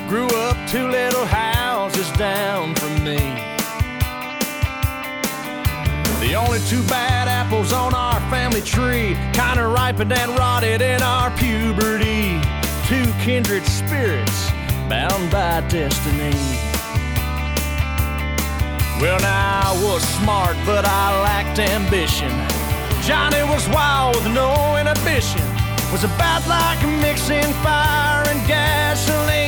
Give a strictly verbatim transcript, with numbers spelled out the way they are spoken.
grew up two little houses down from me. The only two bad apples on our family tree kinda ripened and rotted in our puberty. Two kindred spirits bound by destiny. Well, now I was smart, but I lacked ambition. Johnny was wild with no inhibition. Was about like mixing fire and gasoline.